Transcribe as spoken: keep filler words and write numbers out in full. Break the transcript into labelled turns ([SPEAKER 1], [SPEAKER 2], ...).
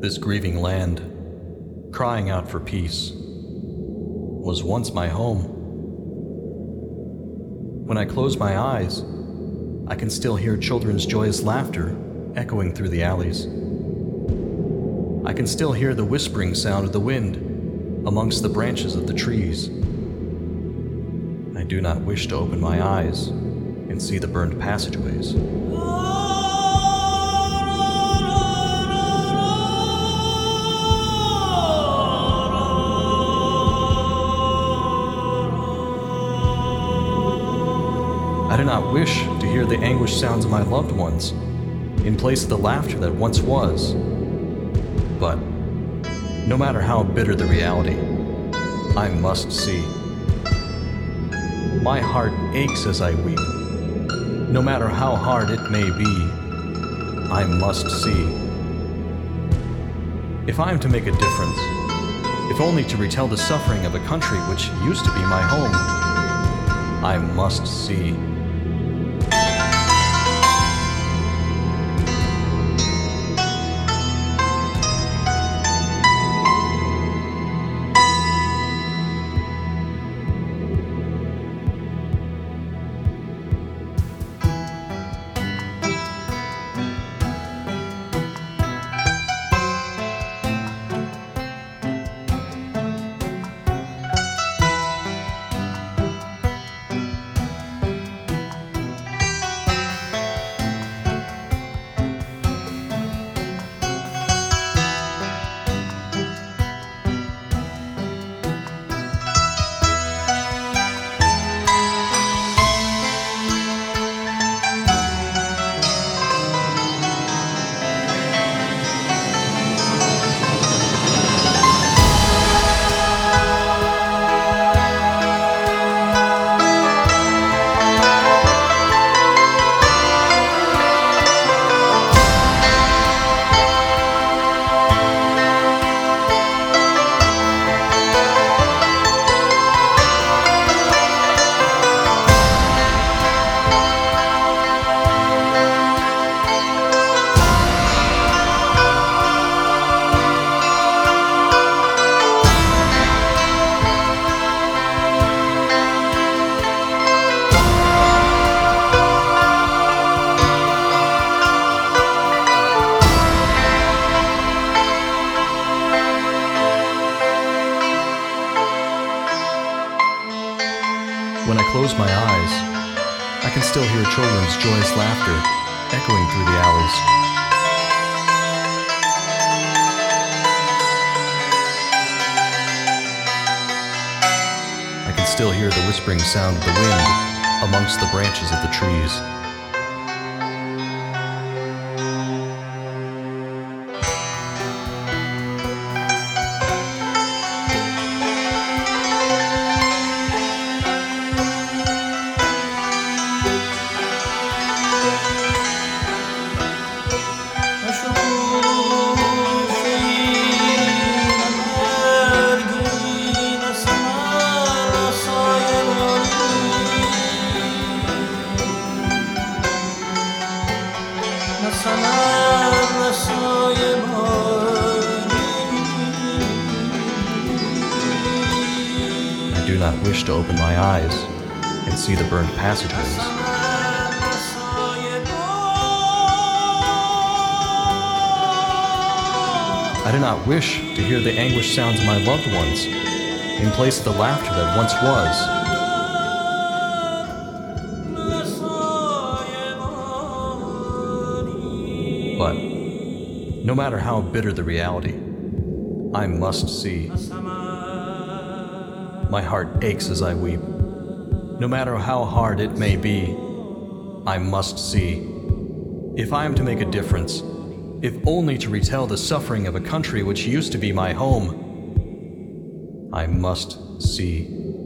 [SPEAKER 1] This grieving land, crying out for peace, was once my home. When I close my eyes, I can still hear children's joyous laughter echoing through the alleys. I can still hear the whispering sound of the wind amongst the branches of the trees. I do not wish to open my eyes and see the burned passageways. I do not wish to hear the anguished sounds of my loved ones in place of the laughter that once was. But no matter how bitter the reality, I must see. My heart aches as I weep. No matter how hard it may be, I must see. If I am to make a difference, if only to retell the suffering of a country which used to be my home, I must see. When I close my eyes, I can still hear children's joyous laughter echoing through the alleys. I can still hear the whispering sound of the wind amongst the branches of the trees. I do not wish to open my eyes and see the burned passageways. I do not wish to hear the anguished sounds of my loved ones in place of the laughter that once was. But no matter how bitter the reality, I must see. My heart aches as I weep. No matter how hard it may be, I must see. If I am to make a difference, if only to retell the suffering of a country which used to be my home, I must see.